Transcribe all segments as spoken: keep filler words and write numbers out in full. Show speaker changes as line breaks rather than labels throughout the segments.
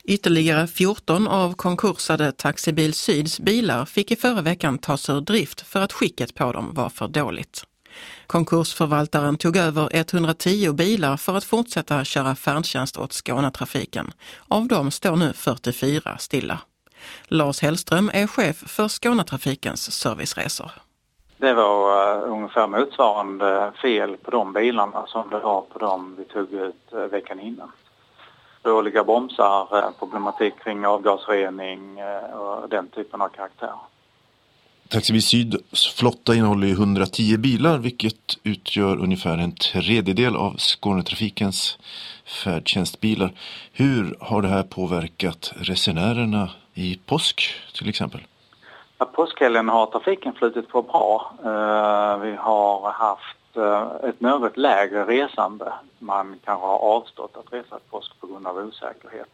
Ytterligare fjorton av konkursade Taxibil Syds bilar fick i förra veckan tas ur drift för att skicket på dem var för dåligt. Konkursförvaltaren tog över etthundratio bilar för att fortsätta köra färdtjänst åt Skånetrafiken. Av dem står nu fyrtiofyra stilla. Lars Hellström är chef för Skånetrafikens serviceresor.
Det var uh, ungefär motsvarande fel på de bilarna som det var på dem vi tog ut uh, veckan innan. Dåliga bromsar, uh, problematik kring avgasrening uh, och den typen av karaktär.
Taxibil Syds flotta innehåller hundratio bilar, vilket utgör ungefär en tredjedel av Skånetrafikens färdtjänstbilar. Hur har det här påverkat resenärerna i påsk till exempel?
Ja, påskhelgen har trafiken flutit på bra. Uh, vi har haft uh, ett något lägre resande. Man kanske har avstått att resa ett påsk på grund av osäkerhet.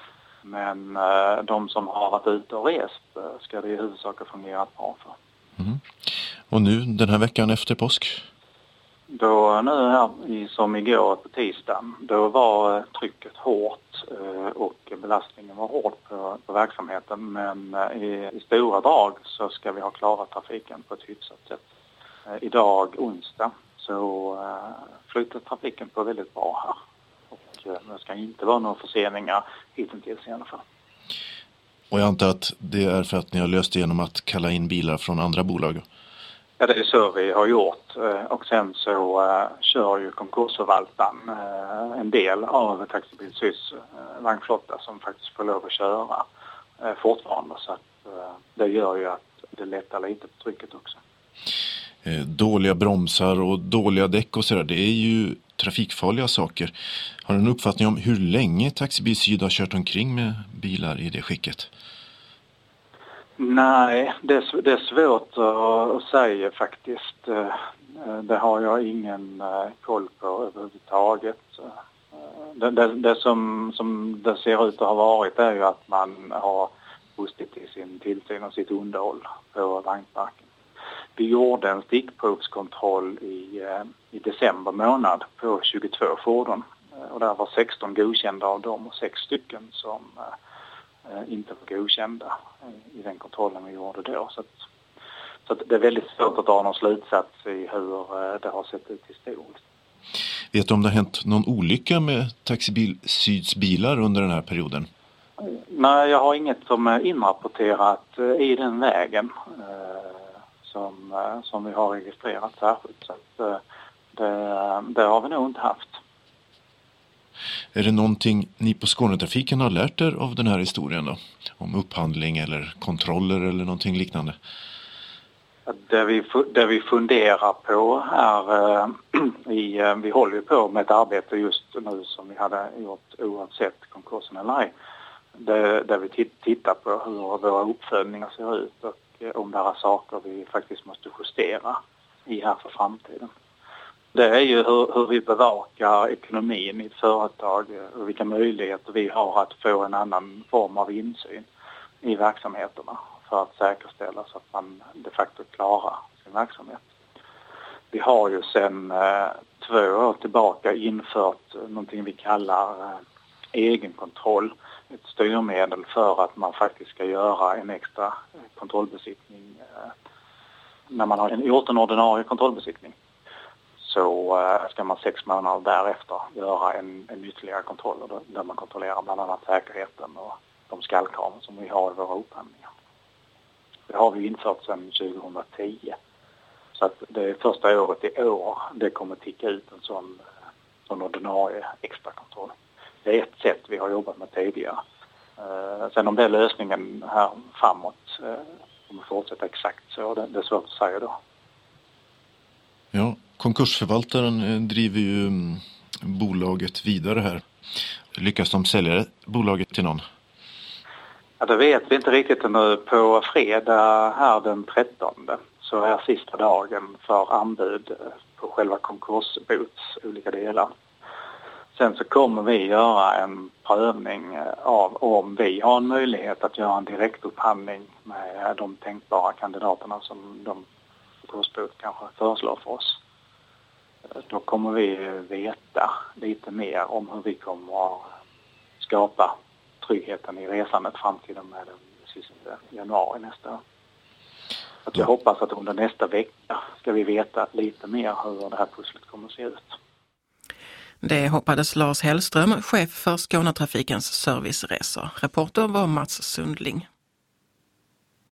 Men uh, de som har varit ute och rest uh, ska det i huvudsak ha fungerat bra för.
Mm. Och nu den här veckan efter påsk?
Då nu här i, som igår på tisdagen, då var uh, trycket hårt uh, och belastningen var hård på, på verksamheten. Men uh, i, i stora drag så ska vi ha klarat trafiken på ett hyfsat sätt. Uh, idag, onsdag, så uh, flyter trafiken på väldigt bra här. Det ska inte vara några förseningar hittills i alla fall.
Och jag antar att det är för att ni har löst det genom att kalla in bilar från andra bolag?
Ja, det är så vi har gjort. Och sen så uh, kör ju konkursförvaltaren uh, en del av Taxibil Syds uh, vagnflotta som faktiskt får lov att köra uh, fortfarande. Så att, uh, det gör ju att det lättar lite på trycket också.
Eh, dåliga bromsar och dåliga däck och sådär, det är ju trafikfarliga saker. Har du en uppfattning om hur länge Taxibil Syd har kört omkring med bilar i det skicket?
Nej, det är, det är svårt att, att säga faktiskt. Det har jag ingen koll på överhuvudtaget. Det, det, det som, som det ser ut att ha varit är ju att man har brustit i sin tillsyn och sitt underhåll på vagnparken. Vi gjorde en stickprovskontroll i, i december månad på tjugotvå fordon. Och där var sexton godkända av dem och sex stycken som eh, inte var godkända i den kontrollen vi gjorde då. Så, att, så att det är väldigt svårt att dra någon slutsats i hur eh, det har sett ut historiskt.
Vet du om det har hänt någon olycka med Taxibil Syds bilar under den här perioden?
Nej, jag har inget som är inrapporterat eh, i den vägen. Eh, Som, som vi har registrerat särskilt. Så att det, det har vi nog inte haft.
Är det någonting ni på Skånetrafiken har lärt er av den här historien då? Om upphandling eller kontroller eller någonting liknande?
Det vi, det vi funderar på är, vi, vi håller ju på med ett arbete just nu som vi hade gjort oavsett konkursen eller ej. Det, där vi tittar på hur våra uppföljningar ser ut och om det är saker vi faktiskt måste justera i här för framtiden. Det är ju hur, hur vi bevakar ekonomin i ett företag och vilka möjligheter vi har att få en annan form av insyn i verksamheterna för att säkerställa så att man de facto klarar sin verksamhet. Vi har ju sedan eh, två år tillbaka infört någonting vi kallar eh, egenkontroll. Ett styrmedel för att man faktiskt ska göra en extra kontrollbesiktning eh, när man har gjort en ordinarie kontrollbesiktning. Så eh, ska man sex månader därefter göra en, en ytterligare kontroll där man kontrollerar bland annat säkerheten och de skallkrav som vi har i våra upphandlingar. Det har vi infört sedan tjugohundratio. Så att det är första året i år det kommer ticka ut en sån, sån ordinarie extra kontroll. Det är ett sätt vi har jobbat med tidigare. Uh, sen om det är lösningen här framåt uh, om vi fortsätter exakt så det, det är svårt att säga då.
Ja, konkursförvaltaren driver ju um, bolaget vidare här. Lyckas de sälja bolaget till någon?
Ja, det vet vi inte riktigt nu. På fredag här den trettonde så är sista dagen för anbud på själva konkursbots olika delar. Sen så kommer vi göra en prövning av om vi har en möjlighet att göra en direktupphandling med de tänkbara kandidaterna som de konkursbot kanske föreslår för oss. Då kommer vi veta lite mer om hur vi kommer att skapa tryggheten i resandet fram till och med den sista januari nästa år. Att jag hoppas att under nästa vecka ska vi veta lite mer hur det här pusslet kommer att se ut.
Det hoppades Lars Hellström, chef för Skånetrafikens serviceresor. Reporter var Mats Sundling.